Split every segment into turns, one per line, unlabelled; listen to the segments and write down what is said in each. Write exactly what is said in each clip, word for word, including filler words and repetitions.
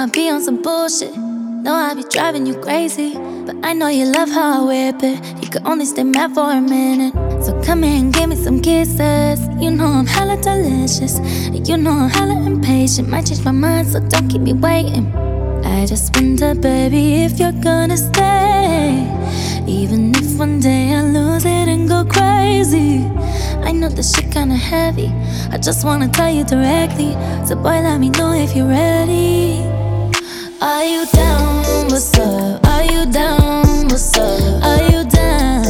I be on some bullshit. Know I be driving you crazy, but I know you love how I whip it. You could only stay mad for a minute, so come here and give me some kisses. You know I'm hella delicious, and you know I'm hella impatient. Might change my mind, so don't keep me waiting. I just wonder, baby, if you're gonna stay, even if one day I lose it and go crazy. I know this shit kinda heavy, I just wanna tell you directly. So boy, let me know if you're ready. Are you down? What's up? Are you down? What's up? Are you down?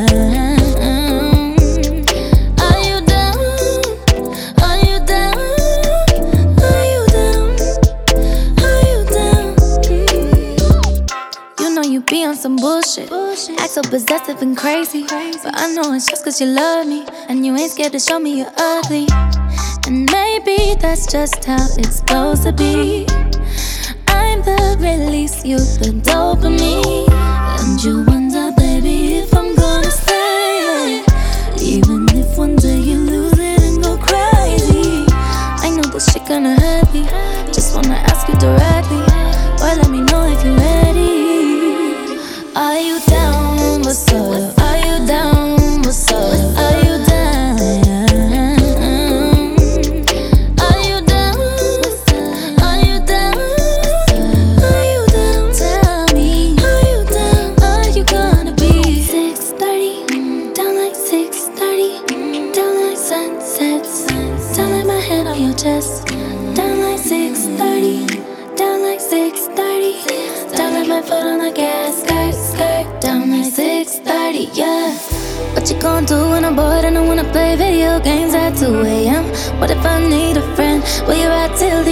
Are you down? Are you down? Are you down? Are you down? You know you be on some bullshit, act so possessive and crazy, but I know it's just cause you love me, and you ain't scared to show me you're ugly. And maybe that's just how it's supposed to be. I'm the release, you the dopamine. And you wonder, baby, if I'm gonna stay, even if one day you lose it and go crazy. I know this shit gonna hurt me, just wanna ask you directly. Boy, let me know if you're ready. Are you down? What's up? Are you down? What's up? Are you down? Down like six thirty, down like six thirty, down like my foot on the gas, skirt, skirt, down like six thirty, yeah. What you gonna do when I'm bored and I wanna play video games at two A M? What if I need a friend? Will you ride till